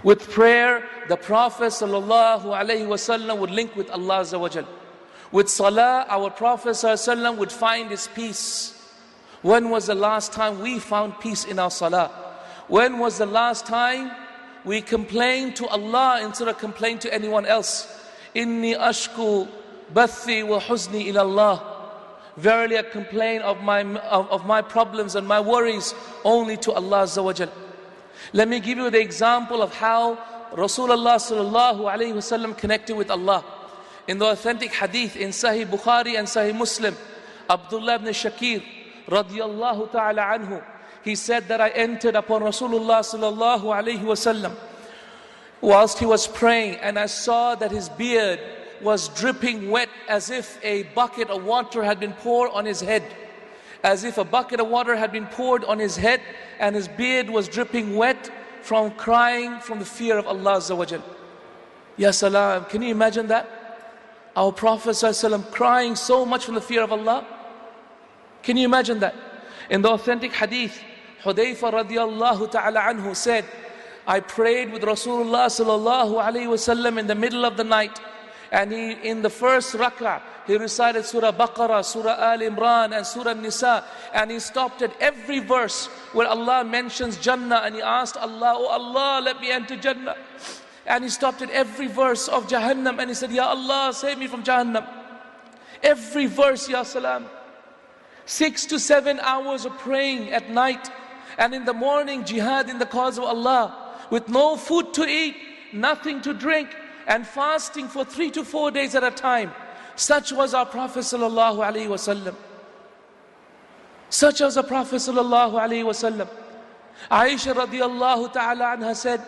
With prayer, the Prophet ﷺ would link with Allah Azza wa Jal. With salah, our Prophet ﷺ would find his peace. When was the last time we found peace in our salah? When was the last time we complained to Allah instead of complaining to anyone else? Inni ashku bathi wa huzni ila Allah. Verily I complain of my problems and my worries only to Allah Azza wa Jal. Let me give you the example of how Rasulullah sallallahu alayhi wasallam connected with Allah. In the authentic hadith in Sahih Bukhari and Sahih Muslim, Abdullah ibn Shakir radiyallahu ta'ala anhu, he said that I entered upon Rasulullah sallallahu alayhi wasallam whilst he was praying, and I saw that his beard was dripping wet as if a bucket of water had been poured on his head. As if a bucket of water had been poured on his head, and his beard was dripping wet from crying from the fear of Allah Azza wa Jal. Ya salam, can you imagine that? Our Prophet ﷺ crying so much from the fear of Allah. Can you imagine that? In the authentic hadith, Hudayfa radiyallahu ta'ala anhu said, I prayed with Rasulullah sallallahu alayhi wasallam in the middle of the night, and in the first rak'ah, he recited Surah Baqarah, Surah Al Imran and Surah Nisa, and he stopped at every verse where Allah mentions Jannah, and he asked Allah, oh Allah, let me enter Jannah. And he stopped at every verse of Jahannam, and he said, Ya Allah, save me from Jahannam. Every verse, Ya Salam. 6 to 7 hours of praying at night, and in the morning jihad in the cause of Allah, with no food to eat, nothing to drink, and fasting for 3 to 4 days at a time. Such was our Prophet sallallahu alaihi wasallam. Such was the Prophet sallallahu alaihi wasallam. Aisha radiyallahu ta'ala anha said,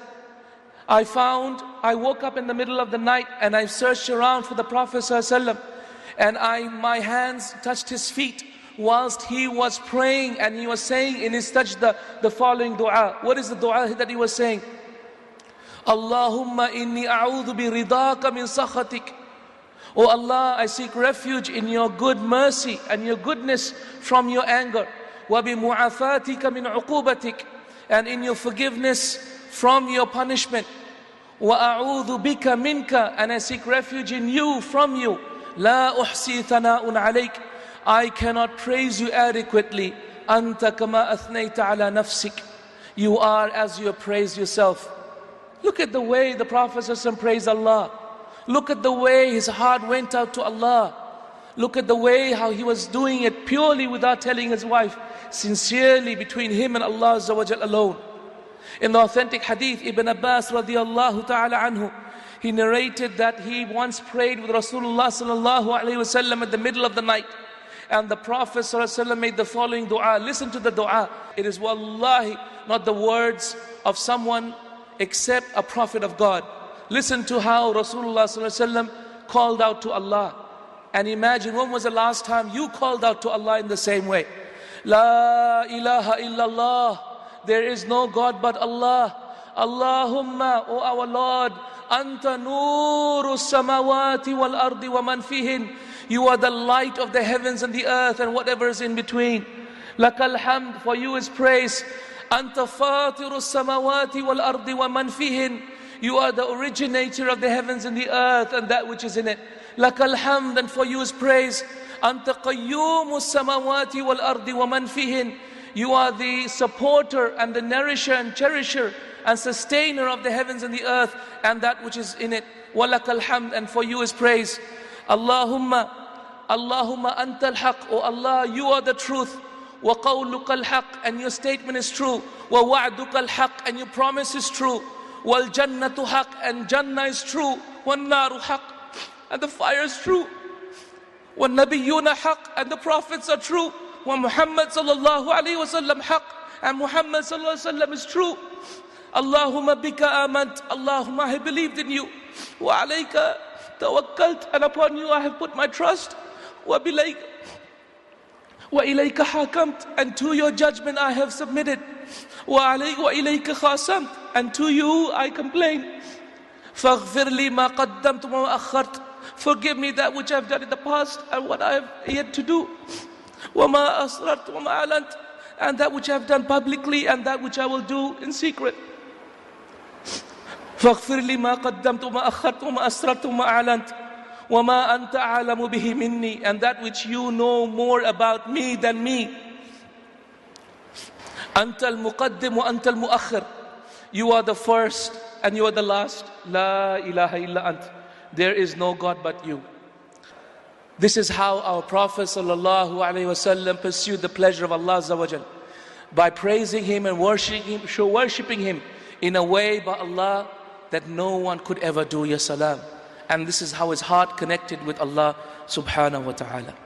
I woke up in the middle of the night and I searched around for the Prophet sallallahu alaihi wasallam, and my hands touched his feet whilst he was praying, and he was saying in his sajda the following dua. What is the dua that he was saying? Allahumma inni a'udhu bi ridaka min sakhatik. Oh Allah, I seek refuge in your good mercy and your goodness from your anger. Wa bi mu'afatika min uqubatik, and in your forgiveness from your punishment. Wa a'udhu bika minka, and I seek refuge in you, from you. La uhsi thana'un alayk, I cannot praise you adequately. Anta kama athnayta ala nafsik, you are as you have praised yourself. Look at the way the Prophet ﷺ praised Allah. Look at the way his heart went out to Allah. Look at the way how he was doing it purely without telling his wife, sincerely between him and Allah Azza wa Jal alone. In the authentic hadith, Ibn Abbas radiyallahu ta'ala anhu, he narrated that he once prayed with Rasulullah sallallahu alayhi wa sallam at the middle of the night. And the Prophet ﷺ made the following dua. Listen to the dua. It is wallahi not the words of someone except a prophet of God. Listen to how Rasulullah ﷺ called out to Allah. And imagine, when was the last time you called out to Allah in the same way? La ilaha illallah, there is no God but Allah. Allahumma, O our Lord, anta nuru samawati wal ardi wa man fihin, you are the light of the heavens and the earth and whatever is in between. Lakal hamd, for you is praise. Anta fatiru samawati wal ardi wa man fihin, you are the originator of the heavens and the earth and that which is in it. Lakal hamd, and for you is praise. Anta qayyumu samawati wal ardi wa man fihin, you are the supporter and the nourisher and cherisher and sustainer of the heavens and the earth and that which is in it. Walakal hamd, and for you is praise. Allahumma anta al-haq, O Allah, you are the truth. Wa qawluka al-haq, and your statement is true. Wa wa'duka al-haq, and your promise is true. Wal jannatu haq, and Jannah is true. Wan naru haq, and the fire is true. Wa nabiyyuna haq, and the prophets are true. Wa Muhammad sallallahu alayhi wa sallam haq, and Muhammad sallallahu alayhi wa sallam is true. Allahumma bika amant, Allahumma, I believed in you. Wa alayka tawakkalt, and upon you I have put my trust. Wa ilayka hakamt, and to your judgment I have submitted. Wa ilayka khasamt, and to you I complain. Faghfir li ma qaddamtu wa akhart, forgive me that which I have done in the past and what I have yet to do. Wa ma asrat wa ma alant, and that which I have done publicly and that which I will do in secret. فاغفر لي ما قدمت وما أخرت وما أسررت وما أعلنت وما أنت أعلم به مني, and that which you know more about me than me. أنت المقدم وأنت المؤخر. You are the first and you are the last. La ilaha illa ant. There is no God but you. This is how our Prophet ﷺ pursued the pleasure of Allah Azza wa Jal, by praising Him and worshipping Him in a way by Allah that no one could ever do. Ya salam. And this is how his heart connected with Allah subhanahu wa ta'ala.